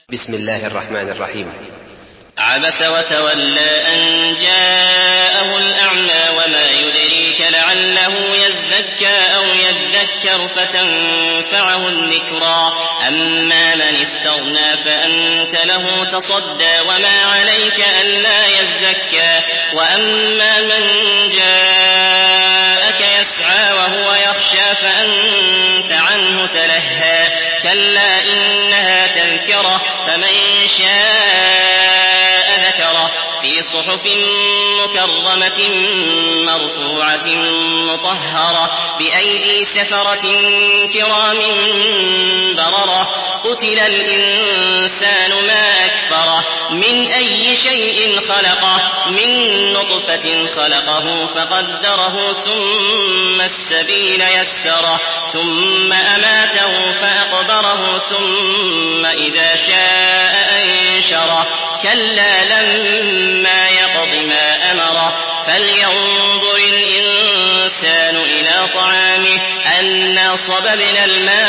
بسم الله الرحمن الرحيم. عبس وتولى أن جاءه الأعمى وما يدريك لعله يزكى أو يذكر فتنفعه الذكرى أما من استغنى فأنت له تصدى وما عليك ألا يزكى وأما من جاءك يسعى وهو يخشى فأنت عنه تلهى كلا إنها تذكرة فمن شاء ذكره في صحف مكرمة مرفوعة مطهرة بأيدي سفرة كرام بررة قتل الإنسان ما أكفره من أي شيء خلقه من نطفة خلقه فقدره ثم السبيل يسره ثم أماته فأقبره ثم إذا شاء أنشره كلا لما يقض ما أمره فلينظر الإنسان إلى طعامه أنا صببنا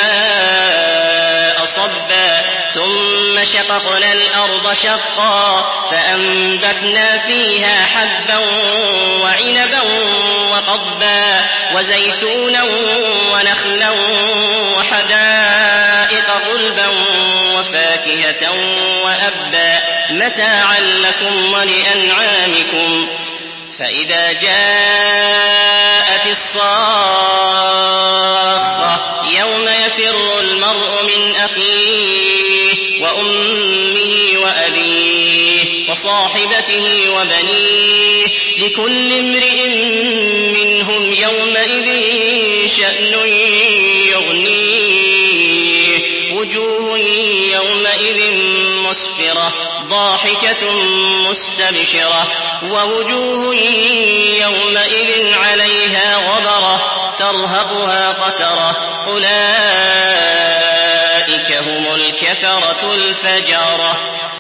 الماء صبا ثم شققنا الأرض شقا فأنبتنا فيها حبا وعنبا وقضبا وزيتونا ونخلا وحدائق غلبا وفاكهة وأبا متاعا لكم ولأنعامكم فإذا جاءت الصاخة يوم يفر المرء من أخيه وأمه وأبيه وصاحبته وبنيه لكل امرئ منهم يومئذ شأن يغنيه وجوه يومئذ مسفرة ضاحكة مستبشرة ووجوه يومئذ عليها غبرة ترهقها قترة أولئك هم الكفرة الفجرة.